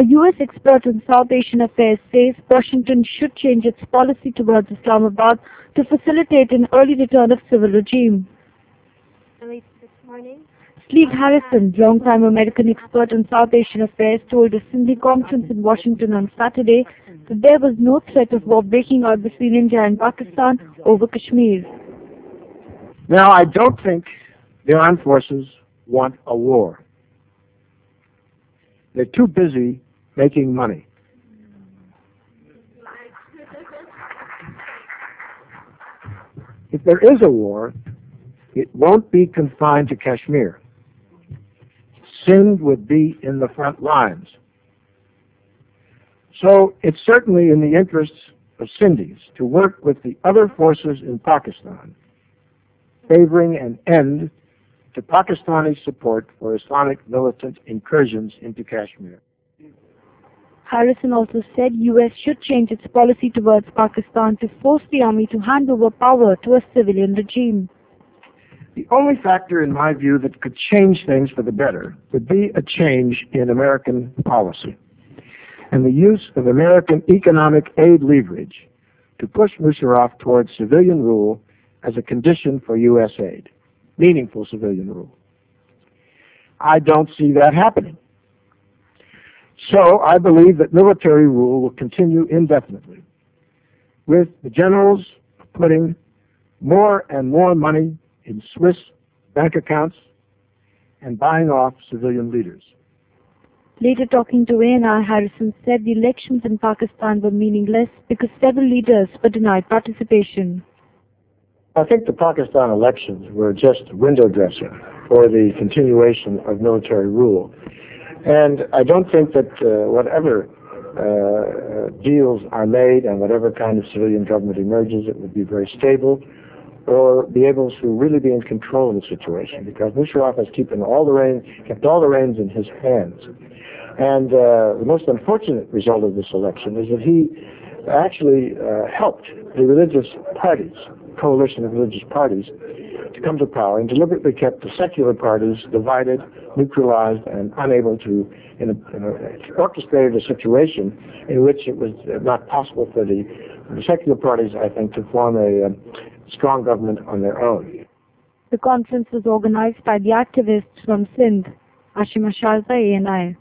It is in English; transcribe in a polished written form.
A U.S. expert on South Asian affairs says Washington should change its policy towards Islamabad to facilitate an early return of civil regime. This morning. Steve Harrison, longtime American expert on South Asian affairs, told a Sindhi conference in Washington on Saturday that there was no threat of war breaking out between India and Pakistan over Kashmir. Now, I don't think the armed forces want a war. They're too busy making money. If there is a war, it won't be confined to Kashmir. Sindh would be in the front lines. So it's certainly in the interests of Sindhis to work with the other forces in Pakistan, favoring an end to Pakistani support for Islamic militant incursions into Kashmir. Harrison also said U.S. should change its policy towards Pakistan to force the army to hand over power to a civilian regime. The only factor, in my view, that could change things for the better would be a change in American policy and the use of American economic aid leverage to push Musharraf towards civilian rule as a condition for U.S. aid, meaningful civilian rule. I don't see that happening. So I believe that military rule will continue indefinitely, with the generals putting more and more money in Swiss bank accounts and buying off civilian leaders. Later talking to ANI, Harrison said the elections in Pakistan were meaningless because several leaders were denied participation. I think the Pakistan elections were just window dressing for the continuation of military rule. And I don't think that whatever deals are made and whatever kind of civilian government emerges, it would be very stable or be able to really be in control of the situation, because Musharraf has kept all the reins in his hands. And the most unfortunate result of this election is that he actually helped the religious parties, coalition of religious parties, to come to power, and deliberately kept the secular parties divided, neutralized, and unable to orchestrate a situation in which it was not possible for the secular parties, I think, to form a strong government on their own. The conference was organized by the activists from Sindh. Ashima Sharza, ANI.